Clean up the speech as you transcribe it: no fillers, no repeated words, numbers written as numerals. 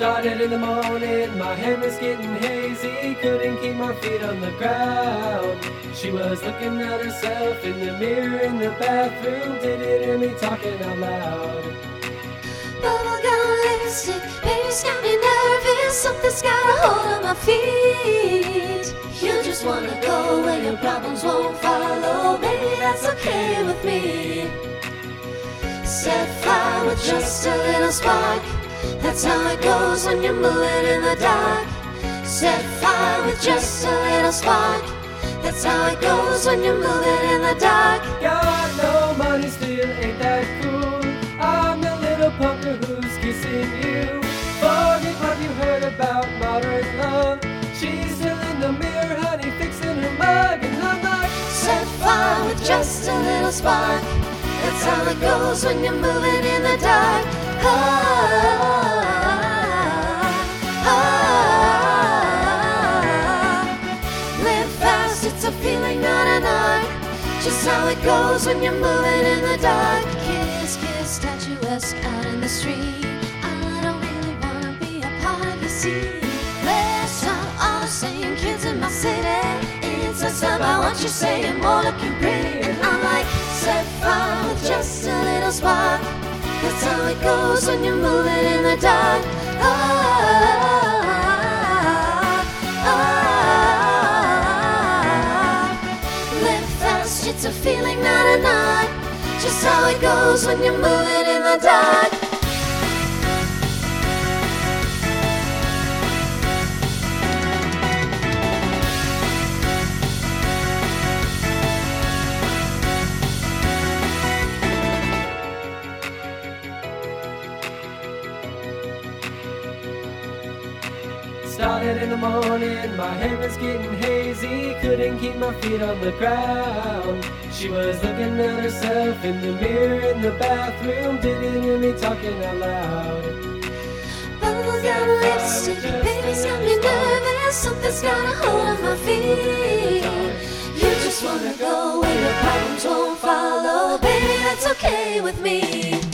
Started in the morning, my head was getting hazy, couldn't keep my feet on the ground. She was looking at herself in the mirror in the bathroom, didn't hear me talking out loud. Bubblegum lipstick, baby's got me nervous, something's got a hold on my feet. You just wanna go where your problems won't follow, baby, that's okay with me. Set fire with just a little spark, that's how it goes when you're moving in the dark. Set fire with just a little spark, that's how it goes when you're moving in the dark. Got no money, still ain't that cool. I'm the little punker who's kissing you. Forget what you heard about modern love. She's still in the mirror, honey, fixing her mug, and I'm like, set fire with just a little spark, that's how it goes when you're moving in the dark. Live fast, it's a feeling, not an art. Just how it goes when you're moving in the dark. Kiss, kiss, statuesque out in the street. I don't really wanna be a part of your scene. Let's stop all the same kids in my city. It's less about what you say and more looking pretty. And I'm like, set fire with just a little spark, that's how it goes when you're moving in the dark. Live fast, it's a feeling, not an art. Just how it goes when you're moving in the dark. started in the morning, my hair was getting hazy, couldn't keep my feet on the ground. She was looking at herself in the mirror in the bathroom, didn't hear me talking out loud. Bubblegum lipstick, baby's got me nervous, something's got a hold on my feet. You just wanna go where your problems won't follow, baby, that's okay with me.